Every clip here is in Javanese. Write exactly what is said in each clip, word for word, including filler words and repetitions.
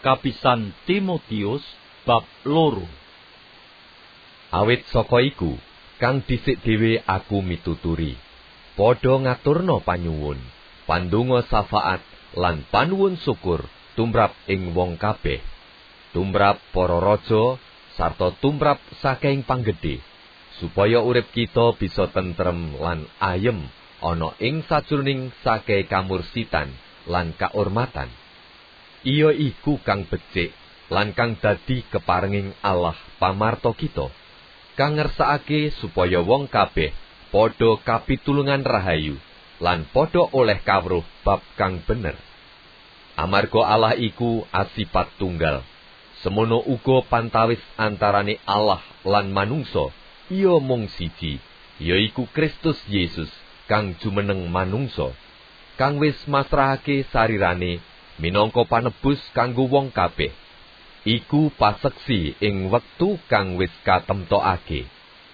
Kapisan Timotius bab loro. Awit saka iku, kang dhisik dhewe aku mituturi, padha ngaturna panyuwun, pandonga syafaat lan panuwun syukur tumrap ing wong kabeh, tumrap para raja sarta tumrap saking panggedhe, supaya urip kita bisa tentrem lan ayem ana ing sajroning saking kamursitan lan kaurmatan. Iya iku kang becik lan kang dadi keparenging Allah pamarta kita, kang ngersakake supaya wong kabeh padha kapitulungan rahayu lan padha oleh kawruh bab kang bener. Amarga Allah iku asipat tunggal, semono uga pantawis antarane Allah lan manungsa iya mung siji, yaiku Kristus Yesus kang jumeneng manungsa, kang wis masrahake sarirane minangka panebus kanggo wong kabeh. Iku paseksi ing wektu kang wis katemtokake.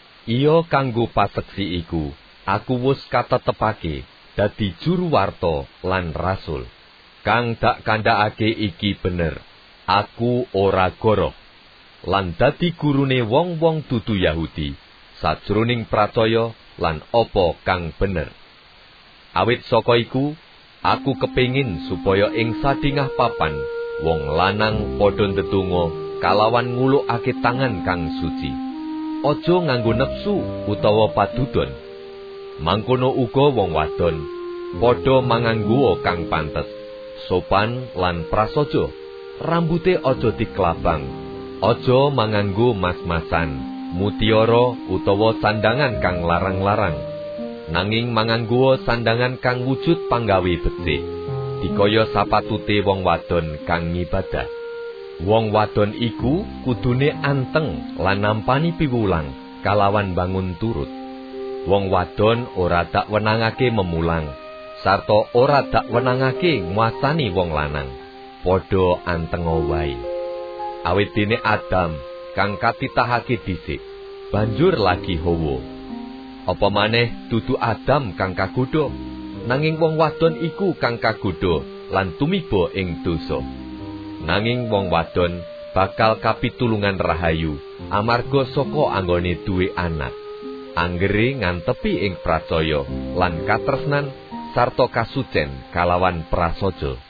Iya kanggo paseksi iku aku wis katetepake dadi juru warta lan rasul. Kang dak kandhakake iki bener, aku ora goroh lan dadi gurune wong-wong dudu Yahudi sajroning pracaya lan apa kang bener. Awit saka iku aku kepingin supaya ing sadingah papan wong lanang padha ndedonga kalawan ngulukake tangan kang suci, aja nganggo nepsu utawa padudon. Mangkono uga wong wadon padha manganggo kang pantes, sopan lan prasaja, rambute aja diklabang, aja manganggo mas-masan, mutiara utawa sandangan kang larang-larang, nanging manganggo sandangan kang wujud panggawe becik, dikaya sapatute wong wadon kang ngibadah. Wong wadon iku kudune anteng lan nampani piwulang kalawan bangun turut. Wong wadon ora dak wenangake memulang, sarta ora dak wenangake nguasani wong lanang, padha antenga wae. Awit dene Adam kang katitahake dhisik, banjur lagi Hawa. Apa maneh dudu Adam kang kagodha, nanging wong wadon iku kang kagodha lan tumiba ing dosa. Nanging wong wadon bakal kapitulungan rahayu amarga saka anggone duwe anak, anggere ngantepi ing pracaya lan katresnan sarta kasucen kalawan prasaja.